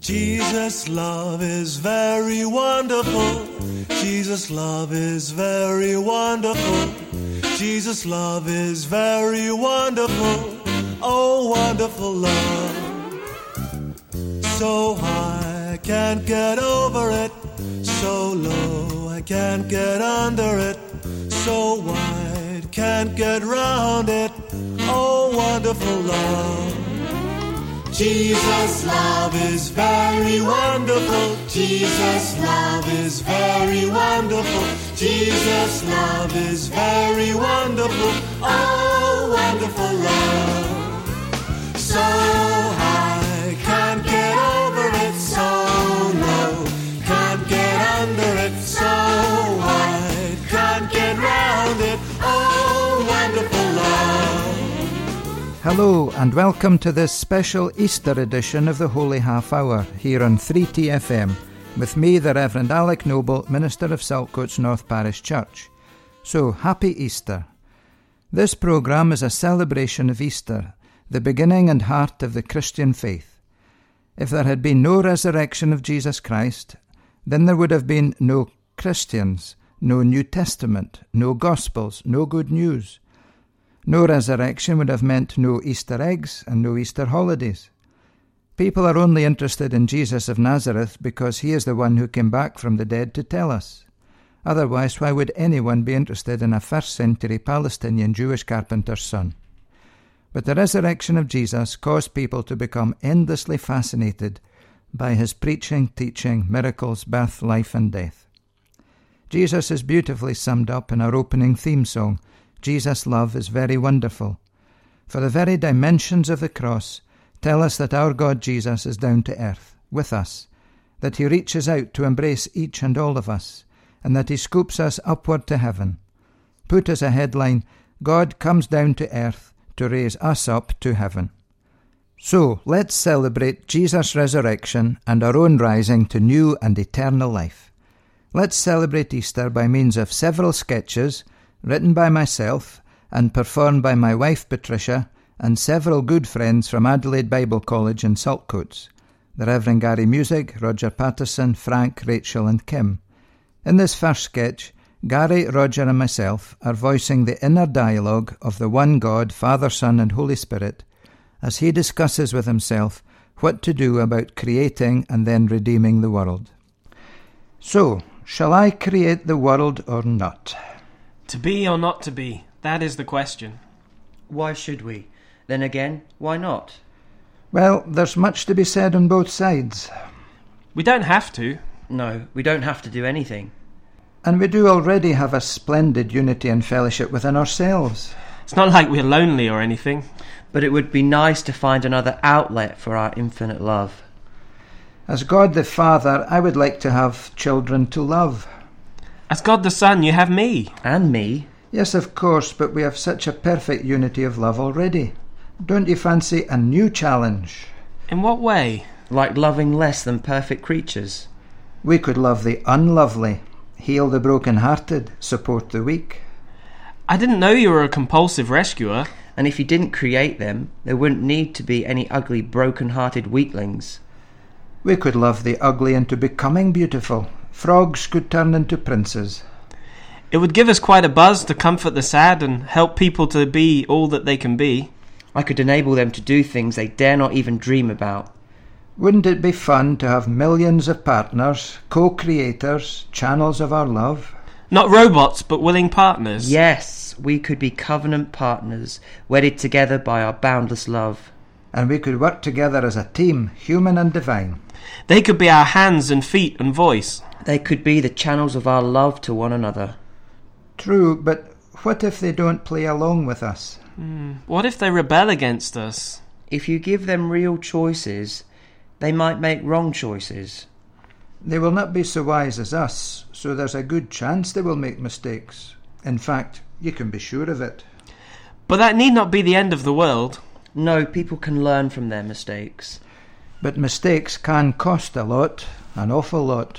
Jesus' love is very wonderful. Jesus' love is very wonderful. Jesus' love is very wonderful. Oh, wonderful love. So high, I can't get over it. So low, I can't get under it. So wide, can't get round it. Oh, wonderful love. Jesus' love is very wonderful. Jesus' love is very wonderful. Jesus' love is very wonderful. Oh, wonderful love. So high, can't get over it. So low, can't get under it. So wide, can't get round it. Oh, wonderful love. Hello and welcome to this special Easter edition of the Holy Half Hour here on 3TFM with me, the Reverend Alec Noble, Minister of Saltcoats North Parish Church. So, happy Easter. This programme is a celebration of Easter, the beginning and heart of the Christian faith. If there had been no resurrection of Jesus Christ, then there would have been no Christians, no New Testament, no Gospels, no good news. No resurrection would have meant no Easter eggs and no Easter holidays. People are only interested in Jesus of Nazareth because he is the one who came back from the dead to tell us. Otherwise, why would anyone be interested in a first-century Palestinian Jewish carpenter's son? But the resurrection of Jesus caused people to become endlessly fascinated by his preaching, teaching, miracles, birth, life and death. Jesus is beautifully summed up in our opening theme song, Jesus' love is very wonderful. For the very dimensions of the cross tell us that our God Jesus is down to earth, with us, that he reaches out to embrace each and all of us, and that he scoops us upward to heaven. Put as a headline, God comes down to earth to raise us up to heaven. So, let's celebrate Jesus' resurrection and our own rising to new and eternal life. Let's celebrate Easter by means of several sketches written by myself and performed by my wife Patricia and several good friends from Adelaide Bible College in Saltcoats, the Reverend Gary Music, Roger Patterson, Frank, Rachel and Kim. In this first sketch, Gary, Roger and myself are voicing the inner dialogue of the one God, Father, Son and Holy Spirit, as he discusses with himself what to do about creating and then redeeming the world. So, shall I create the world or not? To be or not to be, that is the question. Why should we? Then again, why not? Well, there's much to be said on both sides. We don't have to. No, we don't have to do anything. And we do already have a splendid unity and fellowship within ourselves. It's not like we're lonely or anything. But it would be nice to find another outlet for our infinite love. As God the Father, I would like to have children to love. As God the Son, you have me. And me. Yes, of course, but we have such a perfect unity of love already. Don't you fancy a new challenge? In what way? Like loving less than perfect creatures. We could love the unlovely, heal the broken-hearted, support the weak. I didn't know you were a compulsive rescuer. And if you didn't create them, there wouldn't need to be any ugly, broken-hearted weaklings. We could love the ugly into becoming beautiful. Frogs could turn into princes. It would give us quite a buzz to comfort the sad and help people to be all that they can be. I could enable them to do things they dare not even dream about. Wouldn't it be fun to have millions of partners, co-creators, channels of our love? Not robots, but willing partners. Yes, we could be covenant partners, wedded together by our boundless love. And we could work together as a team, human and divine. They could be our hands and feet and voice. They could be the channels of our love to one another. True, but what if they don't play along with us? What if they rebel against us? If you give them real choices, they might make wrong choices. They will not be so wise as us, so there's a good chance they will make mistakes. In fact, you can be sure of it. But that need not be the end of the world. No, people can learn from their mistakes. But mistakes can cost a lot, an awful lot.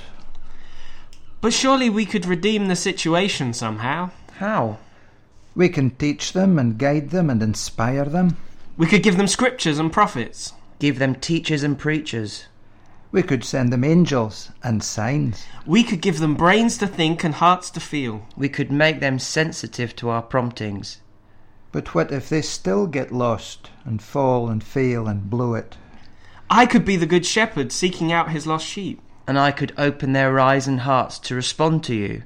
But surely we could redeem the situation somehow. How? We can teach them and guide them and inspire them. We could give them scriptures and prophets. Give them teachers and preachers. We could send them angels and signs. We could give them brains to think and hearts to feel. We could make them sensitive to our promptings. But what if they still get lost and fall and fail and blow it? I could be the good shepherd seeking out his lost sheep. And I could open their eyes and hearts to respond to you.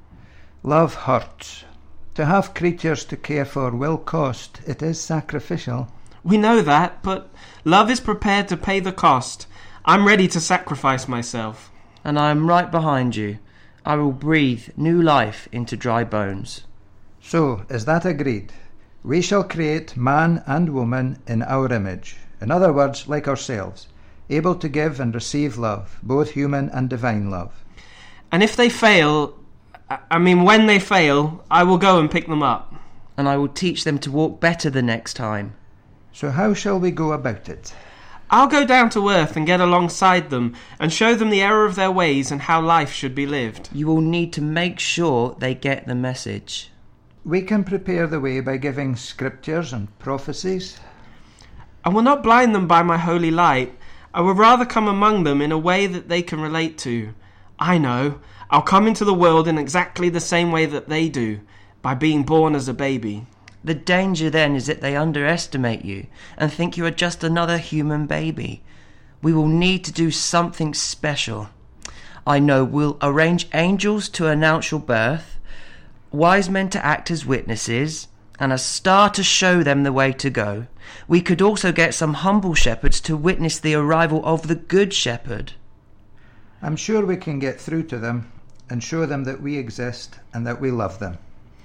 Love hurts. To have creatures to care for will cost. It is sacrificial. We know that, but love is prepared to pay the cost. I'm ready to sacrifice myself. And I am right behind you. I will breathe new life into dry bones. So, is that agreed? We shall create man and woman in our image. In other words, like ourselves, able to give and receive love, both human and divine love. And if they fail, when they fail, I will go and pick them up. And I will teach them to walk better the next time. So how shall we go about it? I'll go down to earth and get alongside them and show them the error of their ways and how life should be lived. You will need to make sure they get the message. We can prepare the way by giving scriptures and prophecies. I will not blind them by my holy light. I will rather come among them in a way that they can relate to. I know. I'll come into the world in exactly the same way that they do, by being born as a baby. The danger then is that they underestimate you and think you are just another human baby. We will need to do something special. I know we'll arrange angels to announce your birth, wise men to act as witnesses, and a star to show them the way to go. We could also get some humble shepherds to witness the arrival of the Good Shepherd. I'm sure we can get through to them and show them that we exist and that we love them.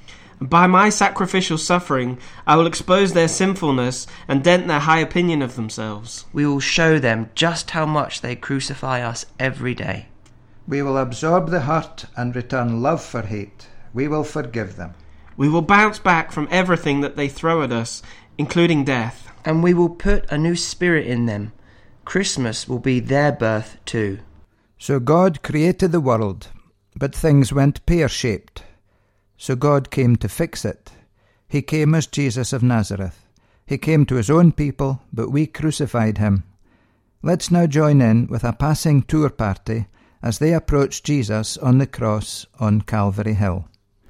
By my sacrificial suffering, I will expose their sinfulness and dent their high opinion of themselves. We will show them just how much they crucify us every day. We will absorb the hurt and return love for hate. We will forgive them. We will bounce back from everything that they throw at us, including death. And we will put a new spirit in them. Christmas will be their birth too. So God created the world, but things went pear-shaped. So God came to fix it. He came as Jesus of Nazareth. He came to his own people, but we crucified him. Let's now join in with a passing tour party as they approach Jesus on the cross on Calvary Hill.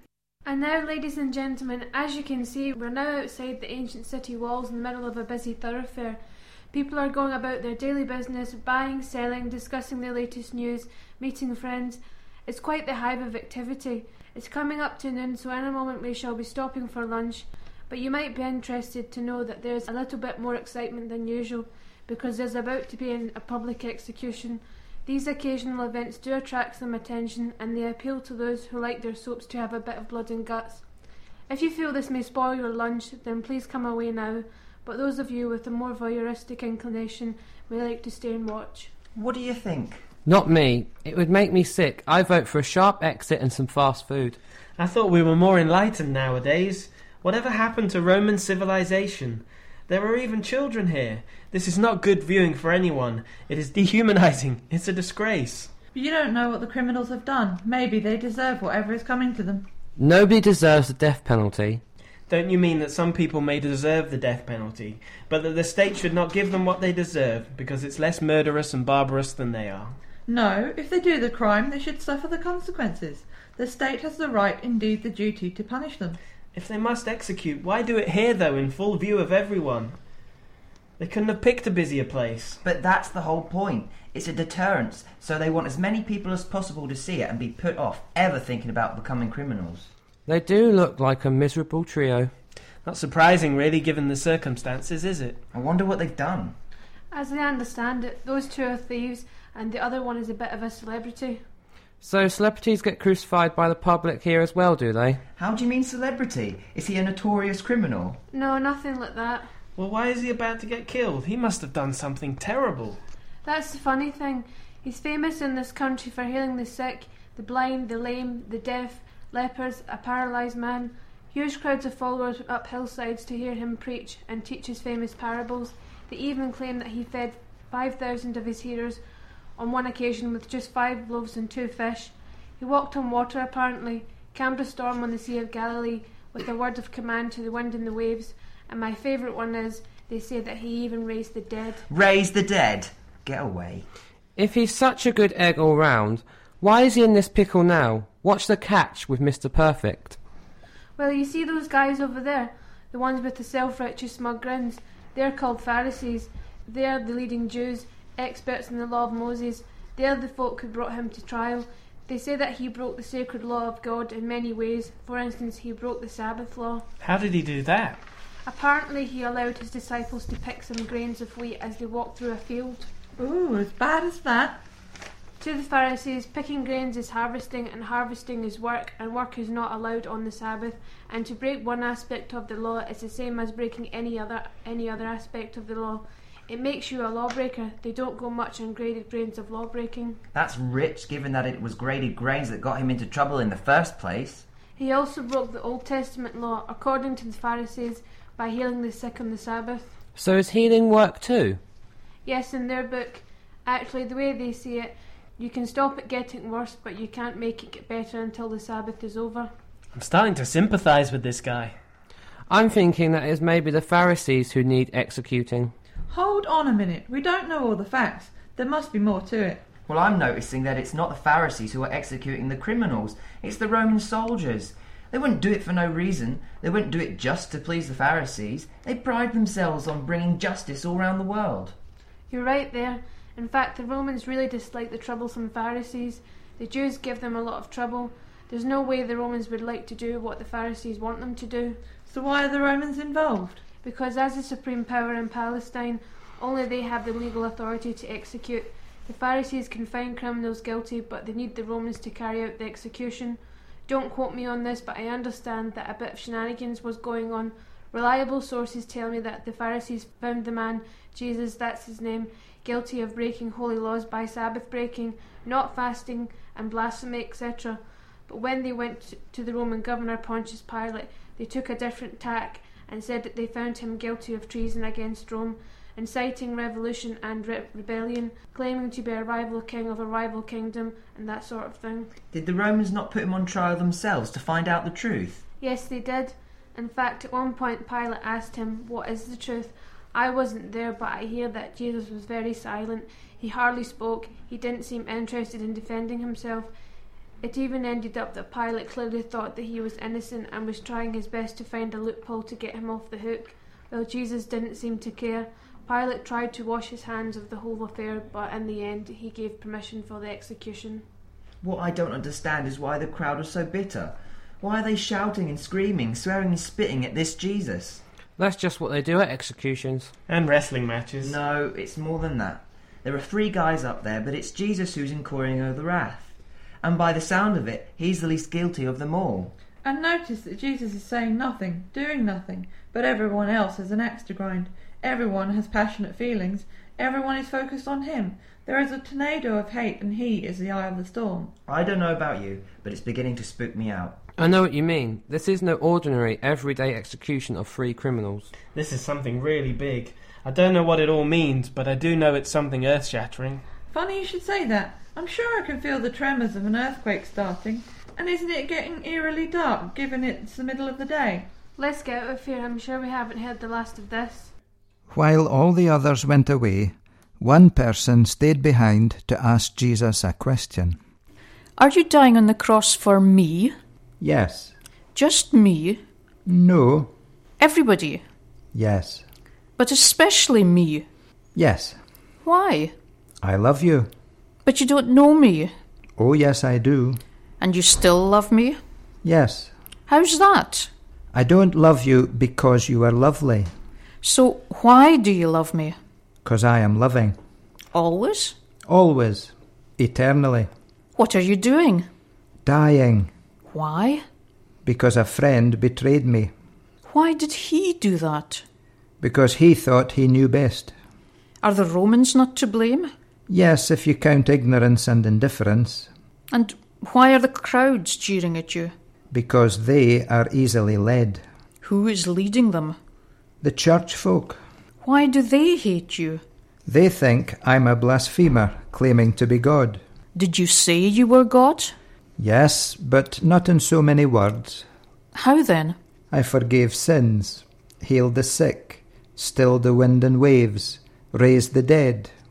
And now, ladies and gentlemen, as you can see, we're now outside the ancient city walls in the middle of a busy thoroughfare. People are going about their daily business, buying, selling, discussing the latest news, meeting friends. It's quite the hive of activity. It's coming up to noon, so in a moment we shall be stopping for lunch. But you might be interested to know that there's a little bit more excitement than usual, because there's about to be a public execution. These occasional events do attract some attention, and they appeal to those who like their soaps to have a bit of blood and guts. If you feel this may spoil your lunch, then please come away now, but those of you with a more voyeuristic inclination may like to stay and watch. What do you think? Not me. It would make me sick. I vote for a sharp exit and some fast food. I thought we were more enlightened nowadays. Whatever happened to Roman civilization? There are even children here. This is not good viewing for anyone. It is dehumanizing. It's a disgrace. But you don't know what the criminals have done. Maybe they deserve whatever is coming to them. Nobody deserves the death penalty. Don't you mean that some people may deserve the death penalty, but that the state should not give them what they deserve because it's less murderous and barbarous than they are? No, if they do the crime, they should suffer the consequences. The state has the right, indeed the duty, to punish them. If they must execute, why do it here, though, in full view of everyone? They couldn't have picked a busier place. But that's the whole point. It's a deterrence, so they want as many people as possible to see it and be put off ever thinking about becoming criminals. They do look like a miserable trio. Not surprising, really, given the circumstances, is it? I wonder what they've done. As I understand it, those two are thieves, and the other one is a bit of a celebrity. So celebrities get crucified by the public here as well, do they? How do you mean celebrity? Is he a notorious criminal? No, nothing like that. Well, why is he about to get killed? He must have done something terrible. That's the funny thing. He's famous in this country for healing the sick, the blind, the lame, the deaf, lepers, a paralysed man. Huge crowds of followers up hillsides to hear him preach and teach his famous parables. They even claim that he fed 5,000 of his hearers on one occasion with just 5 loaves and 2 fish. He walked on water apparently, calmed a storm on the Sea of Galilee with a word of command to the wind and the waves, and my favourite one is, they say that he even raised the dead. Raised the dead? Get away. If he's such a good egg all round, why is he in this pickle now? What's the catch with Mr. Perfect? Well, you see those guys over there, the ones with the self-righteous smug grins? They're called Pharisees. They're the leading Jews, experts in the law of Moses. They're the folk who brought him to trial. They say that he broke the sacred law of God in many ways. For instance, he broke the Sabbath law. How did he do that? Apparently, he allowed his disciples to pick some grains of wheat as they walked through a field. Ooh, as bad as that. To the Pharisees, picking grains is harvesting, and harvesting is work, and work is not allowed on the Sabbath. And to break one aspect of the law is the same as breaking any other aspect of the law. It makes you a lawbreaker. They don't go much on graded grains of lawbreaking. That's rich, given that it was graded grains that got him into trouble in the first place. He also broke the Old Testament law, according to the Pharisees, by healing the sick on the Sabbath. So is healing work too? Yes, in their book. Actually, the way they see it, you can stop it getting worse, but you can't make it get better until the Sabbath is over. I'm starting to sympathise with this guy. I'm thinking that it's maybe the Pharisees who need executing. Hold on a minute. We don't know all the facts. There must be more to it. Well, I'm noticing that it's not the Pharisees who are executing the criminals. It's the Roman soldiers. They wouldn't do it for no reason. They wouldn't do it just to please the Pharisees. They pride themselves on bringing justice all around the world. You're right there. In fact, the Romans really dislike the troublesome Pharisees. The Jews give them a lot of trouble. There's no way the Romans would like to do what the Pharisees want them to do. So why are the Romans involved? Because as the supreme power in Palestine, only they have the legal authority to execute. The Pharisees can find criminals guilty, but they need the Romans to carry out the execution. Don't quote me on this, but I understand that a bit of shenanigans was going on. Reliable sources tell me that the Pharisees found the man, Jesus, that's his name, guilty of breaking holy laws by Sabbath breaking, not fasting, and blasphemy, etc. But when they went to the Roman governor Pontius Pilate, they took a different tack and said that they found him guilty of treason against Rome, inciting revolution and rebellion, claiming to be a rival king of a rival kingdom, and that sort of thing. Did the Romans not put him on trial themselves to find out the truth? Yes, they did. In fact, at one point Pilate asked him, "What is the truth?" I wasn't there, but I hear that Jesus was very silent. He hardly spoke. He didn't seem interested in defending himself. It even ended up that Pilate clearly thought that he was innocent and was trying his best to find a loophole to get him off the hook. Well, Jesus didn't seem to care. Pilate tried to wash his hands of the whole affair, but in the end he gave permission for the execution. What I don't understand is why the crowd was so bitter. Why are they shouting and screaming, swearing and spitting at this Jesus? That's just what they do at executions. And wrestling matches. No, it's more than that. There are 3 guys up there, but it's Jesus who's incurring the wrath. And by the sound of it, he's the least guilty of them all. And notice that Jesus is saying nothing, doing nothing, but everyone else has an axe to grind. Everyone has passionate feelings. Everyone is focused on him. There is a tornado of hate, and he is the eye of the storm. I don't know about you, but it's beginning to spook me out. I know what you mean. This is no ordinary, everyday execution of 3 criminals. This is something really big. I don't know what it all means, but I do know it's something earth-shattering. Funny you should say that. I'm sure I can feel the tremors of an earthquake starting. And isn't it getting eerily dark, given it's the middle of the day? Let's get out of here. I'm sure we haven't heard the last of this. While all the others went away, one person stayed behind to ask Jesus a question. Are you dying on the cross for me? Yes. Just me? No. Everybody? Yes. But especially me? Yes. Why? I love you. But you don't know me. Oh, yes, I do. And you still love me? Yes. How's that? I don't love you because you are lovely. So why do you love me? 'Cause I am loving. Always? Always. Eternally. What are you doing? Dying. Why? Because a friend betrayed me. Why did he do that? Because he thought he knew best. Are the Romans not to blame? Yes, if you count ignorance and indifference. And why are the crowds jeering at you? Because they are easily led. Who is leading them? The church folk. Why do they hate you? They think I'm a blasphemer, claiming to be God. Did you say you were God? Yes, but not in so many words. How then? I forgave sins, healed the sick, stilled the wind and waves, raised the dead.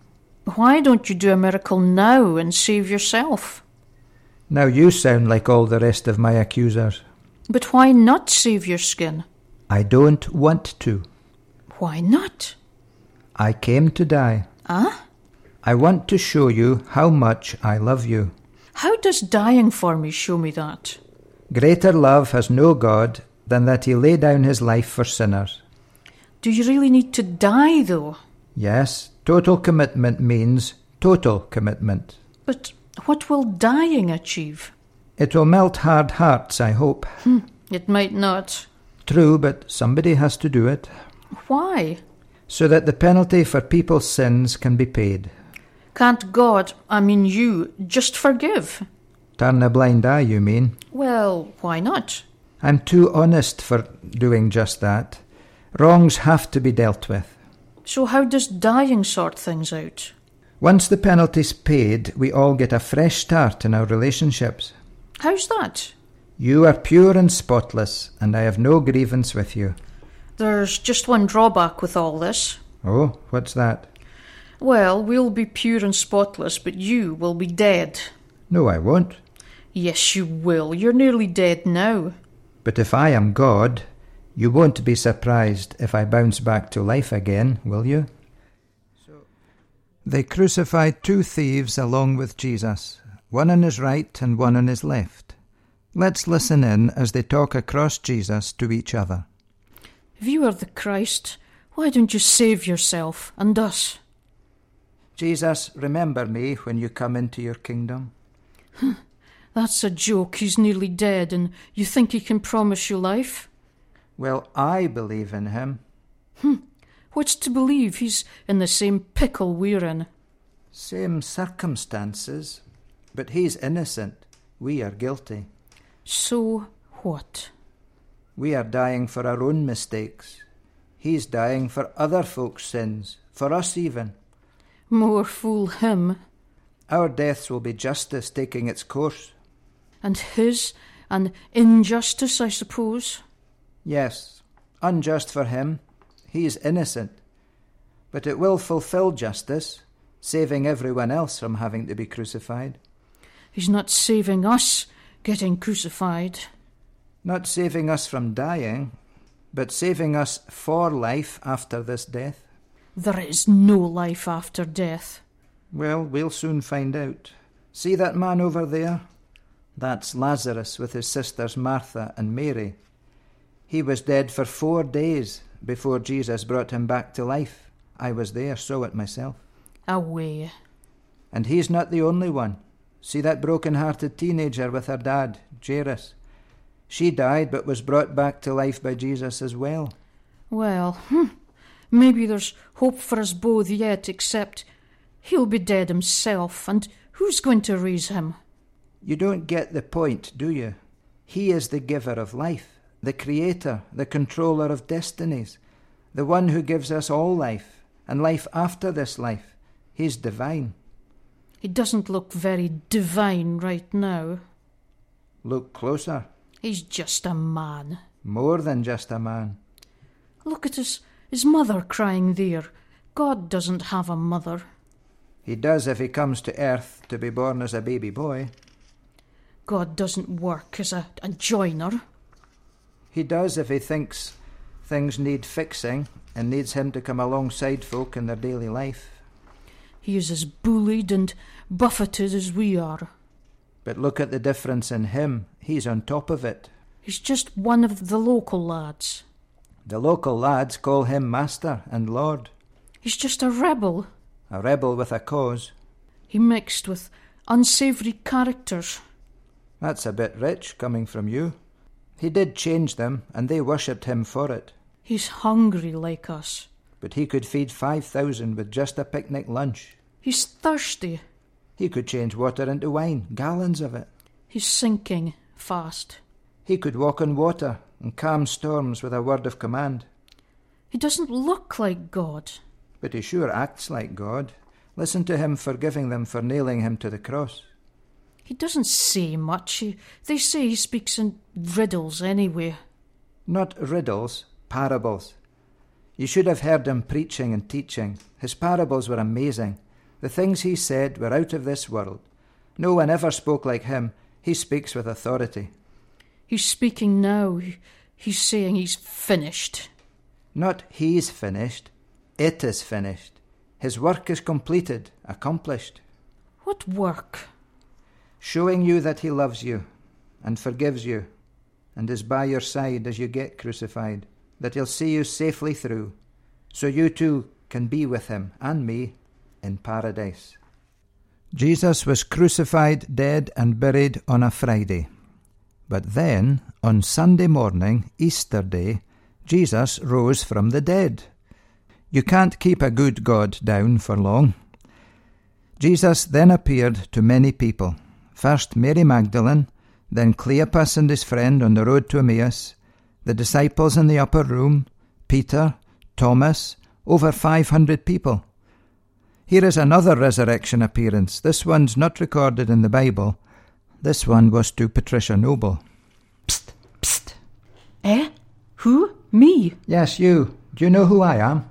Why don't you do a miracle now and save yourself? Now you sound like all the rest of my accusers. But why not save your skin? I don't want to. Why not? I came to die. Ah? I want to show you how much I love you. How does dying for me show me that? Greater love has no God than that he lay down his life for sinners. Do you really need to die, though? Yes, total commitment means total commitment. But what will dying achieve? It will melt hard hearts, I hope. It might not. True, but somebody has to do it. Why? So that the penalty for people's sins can be paid. Can't God, I mean you, just forgive? Turn a blind eye, you mean? Well, why not? I'm too honest for doing just that. Wrongs have to be dealt with. So how does dying sort things out? Once the penalty's paid, we all get a fresh start in our relationships. How's that? You are pure and spotless, and I have no grievance with you. There's just one drawback with all this. Oh, what's that? Well, we'll be pure and spotless, but you will be dead. No, I won't. Yes, you will. You're nearly dead now. But if I am God, you won't be surprised if I bounce back to life again, will you? They crucified 2 thieves along with Jesus, one on his right and one on his left. Let's listen in as they talk across Jesus to each other. If you are the Christ, why don't you save yourself and us? Jesus, remember me when you come into your kingdom. That's a joke. He's nearly dead, and you think he can promise you life? Well, I believe in him. What's to believe? He's in the same pickle we're in. Same circumstances, but he's innocent. We are guilty. So what? We are dying for our own mistakes. He's dying for other folks' sins, for us even. More fool him. Our deaths will be justice taking its course. And his an injustice, I suppose? Yes, unjust for him. He is innocent. But it will fulfill justice, saving everyone else from having to be crucified. He's not saving us getting crucified. Not saving us from dying, but saving us for life after this death. There is no life after death. Well, we'll soon find out. See that man over there? That's Lazarus with his sisters Martha and Mary. He was dead for 4 days before Jesus brought him back to life. I was there, saw it myself. Away. And he's not the only one. See that broken-hearted teenager with her dad, Jairus? She died but was brought back to life by Jesus as well. Well, maybe there's hope for us both yet, except he'll be dead himself, and who's going to raise him? You don't get the point, do you? He is the giver of life, the creator, the controller of destinies, the one who gives us all life, and life after this life. He's divine. He doesn't look very divine right now. Look closer. He's just a man. More than just a man. Look at his mother crying there. God doesn't have a mother. He does if he comes to earth to be born as a baby boy. God doesn't work as a joiner. He does if he thinks things need fixing and needs him to come alongside folk in their daily life. He is as bullied and buffeted as we are. But look at the difference in him. He's on top of it. He's just one of the local lads. The local lads call him Master and Lord. He's just a rebel. A rebel with a cause. He mixed with unsavoury characters. That's a bit rich coming from you. He did change them, and they worshipped him for it. He's hungry like us. But he could feed 5,000 with just a picnic lunch. He's thirsty. He could change water into wine, gallons of it. He's sinking fast. He could walk on water and calm storms with a word of command. He doesn't look like God. But he sure acts like God. Listen to him forgiving them for nailing him to the cross. He doesn't say much. They say he speaks in riddles anyway. Not riddles, parables. You should have heard him preaching and teaching. His parables were amazing. The things he said were out of this world. No one ever spoke like him. He speaks with authority. He's speaking now. He's saying he's finished. Not he's finished. It is finished. His work is completed, accomplished. What work? Showing you that he loves you and forgives you and is by your side as you get crucified, that he'll see you safely through, so you too can be with him and me in paradise. Jesus was crucified, dead and buried on a Friday. But then, on Sunday morning, Easter Day, Jesus rose from the dead. You can't keep a good God down for long. Jesus then appeared to many people. First Mary Magdalene, then Cleopas and his friend on the road to Emmaus, the disciples in the upper room, Peter, Thomas, over 500 people. Here is another resurrection appearance. This one's not recorded in the Bible. This one was to Patricia Noble. Psst, psst. Eh? Who? Me? Yes, you. Do you know who I am?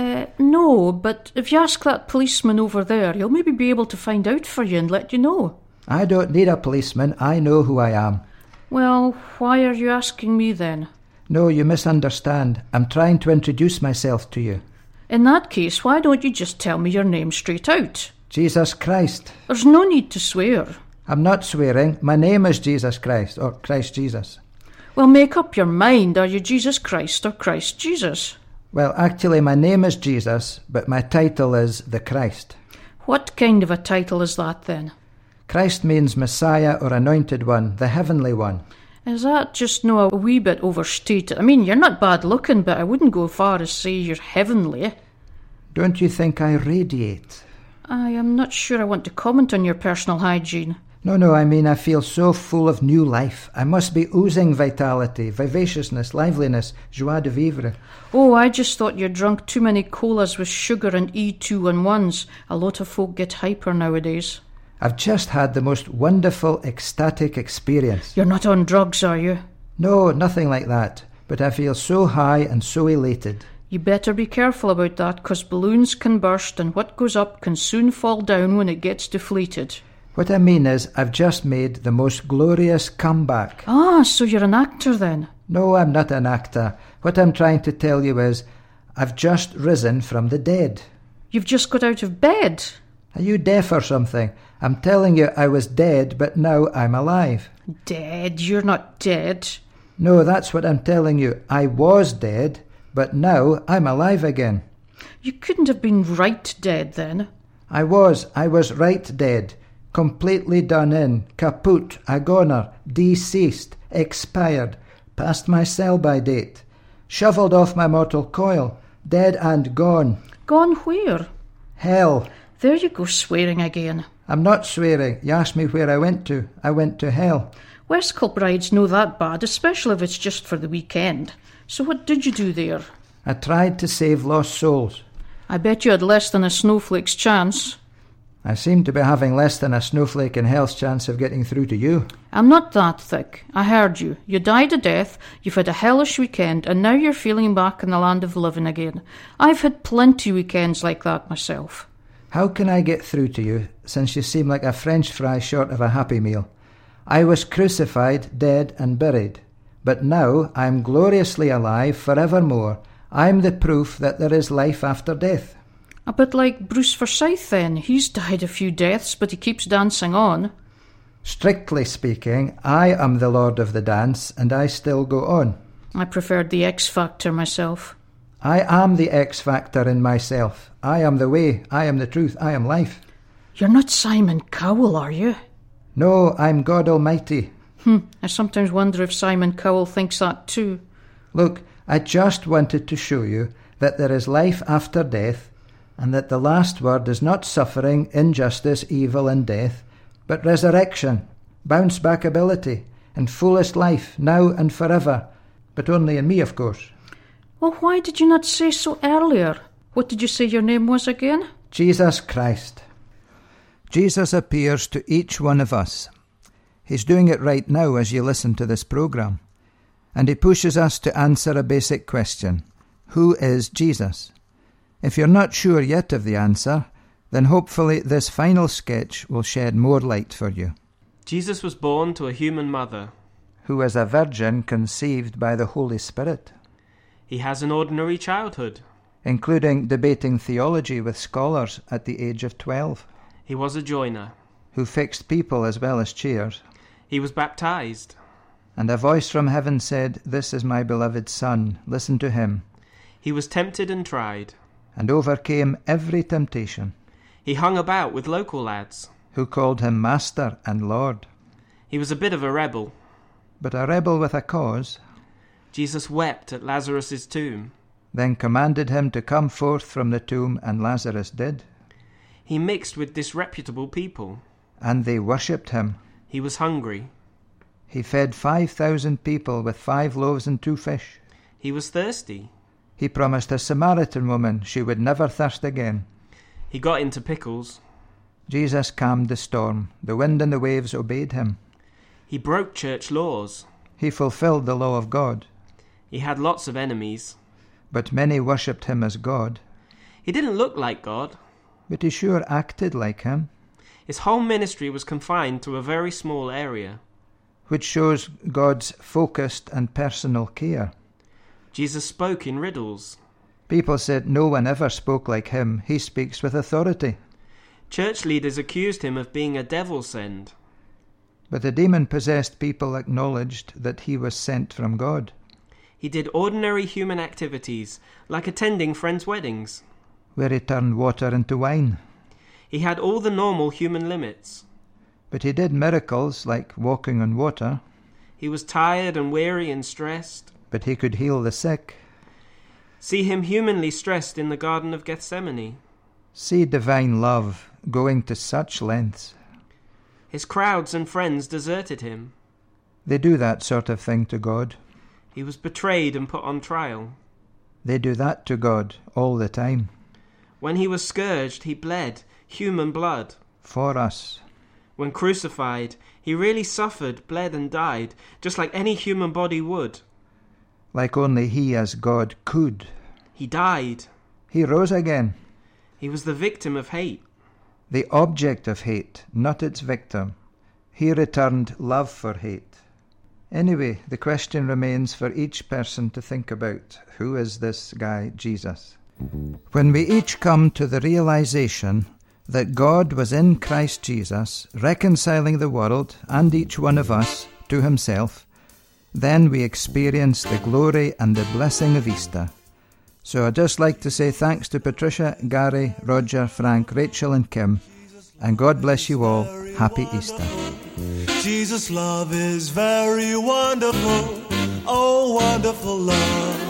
No, but if you ask that policeman over there, he'll maybe be able to find out for you and let you know. I don't need a policeman. I know who I am. Well, why are you asking me then? No, you misunderstand. I'm trying to introduce myself to you. In that case, why don't you just tell me your name straight out? Jesus Christ. There's no need to swear. I'm not swearing. My name is Jesus Christ, or Christ Jesus. Well, make up your mind. Are you Jesus Christ or Christ Jesus? Well, actually, my name is Jesus, but my title is the Christ. What kind of a title is that, then? Christ means Messiah or Anointed One, the Heavenly One. Is that just a wee bit overstated? I mean, you're not bad looking, but I wouldn't go far as say you're heavenly. Don't you think I radiate? I am not sure I want to comment on your personal hygiene. No, I mean I feel so full of new life. I must be oozing vitality, vivaciousness, liveliness, joie de vivre. Oh, I just thought you drunk too many colas with sugar and E211s. A lot of folk get hyper nowadays. I've just had the most wonderful, ecstatic experience. You're not on drugs, are you? No, nothing like that. But I feel so high and so elated. You better be careful about that, 'cause balloons can burst and what goes up can soon fall down when it gets deflated. What I mean is, I've just made the most glorious comeback. Ah, so you're an actor then? No, I'm not an actor. What I'm trying to tell you is, I've just risen from the dead. You've just got out of bed? Are you deaf or something? I'm telling you I was dead, but now I'm alive. Dead? You're not dead. No, that's what I'm telling you. I was dead, but now I'm alive again. You couldn't have been right dead then. I was right dead. Completely done in, kaput, a goner, deceased, expired, past my sell-by date, shovelled off my mortal coil, dead and gone. Gone where? Hell. There you go, swearing again. I'm not swearing. You asked me where I went to. I went to hell. West Kilbride's no that bad, especially if it's just for the weekend. So what did you do there? I tried to save lost souls. I bet you had less than a snowflake's chance. I seem to be having less than a snowflake in hell's chance of getting through to you. I'm not that thick. I heard you. You died a death, you've had a hellish weekend, and now you're feeling back in the land of the living again. I've had plenty weekends like that myself. How can I get through to you, since you seem like a French fry short of a Happy Meal? I was crucified, dead and buried, but now I'm gloriously alive forevermore. I'm the proof that there is life after death. A bit like Bruce Forsyth then. He's died a few deaths, but he keeps dancing on. Strictly speaking, I am the Lord of the dance, and I still go on. I preferred the X Factor myself. I am the X Factor in myself. I am the way, I am the truth, I am life. You're not Simon Cowell, are you? No, I'm God Almighty. I sometimes wonder if Simon Cowell thinks that too. Look, I just wanted to show you that there is life after death, and that the last word is not suffering, injustice, evil and death, but resurrection, bounce-back ability, and fullest life, now and forever, but only in me, of course. Well, why did you not say so earlier? What did you say your name was again? Jesus Christ. Jesus appears to each one of us. He's doing it right now as you listen to this program. And he pushes us to answer a basic question. Who is Jesus? If you're not sure yet of the answer, then hopefully this final sketch will shed more light for you. Jesus was born to a human mother. Who is a virgin conceived by the Holy Spirit. He has an ordinary childhood, including debating theology with scholars at the age of 12. He was a joiner, who fixed people as well as chairs. He was baptized. And a voice from heaven said, "This is my beloved Son, listen to him." He was tempted and tried, and overcame every temptation. He hung about with local lads, who called him Master and Lord. He was a bit of a rebel, but a rebel with a cause. Jesus wept at Lazarus' tomb, then commanded him to come forth from the tomb, and Lazarus did. He mixed with disreputable people, and they worshipped him. He was hungry. He fed 5,000 people with 5 loaves and 2 fish. He was thirsty. He promised a Samaritan woman she would never thirst again. He got into pickles. Jesus calmed the storm. The wind and the waves obeyed him. He broke church laws. He fulfilled the law of God. He had lots of enemies. But many worshipped him as God. He didn't look like God. But he sure acted like him. His whole ministry was confined to a very small area, which shows God's focused and personal care. Jesus spoke in riddles. People said no one ever spoke like him. He speaks with authority. Church leaders accused him of being a devil sent. But the demon-possessed people acknowledged that he was sent from God. He did ordinary human activities, like attending friends' weddings, where he turned water into wine. He had all the normal human limits. But he did miracles like walking on water. He was tired and weary and stressed. But he could heal the sick. See him humanly stressed in the Garden of Gethsemane. See divine love going to such lengths. His crowds and friends deserted him. They do that sort of thing to God. He was betrayed and put on trial. They do that to God all the time. When he was scourged, he bled human blood. For us. When crucified, he really suffered, bled and died, just like any human body would. Like only he as God could. He died. He rose again. He was the victim of hate. The object of hate, not its victim. He returned love for hate. Anyway, the question remains for each person to think about. Who is this guy, Jesus? When we each come to the realization that God was in Christ Jesus, reconciling the world and each one of us to himself, then we experience the glory and the blessing of Easter. So I'd just like to say thanks to Patricia, Gary, Roger, Frank, Rachel and Kim, and God bless you all. Happy Easter. Jesus' love is very wonderful, oh wonderful love.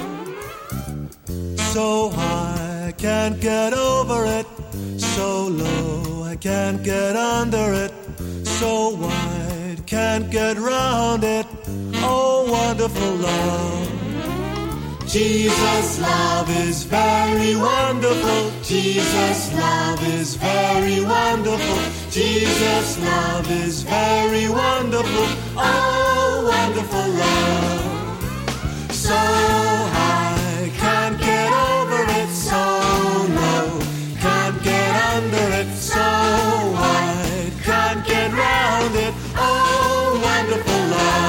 So high I can't get over it, so low I can't get under it, so wide can't get round it, oh wonderful love. Jesus' love is very wonderful. Jesus' love is very wonderful. Jesus' love is very wonderful. Oh, wonderful love. So high, can't get over it. So low, can't get under it. So wide, can't get round it. Oh, wonderful love.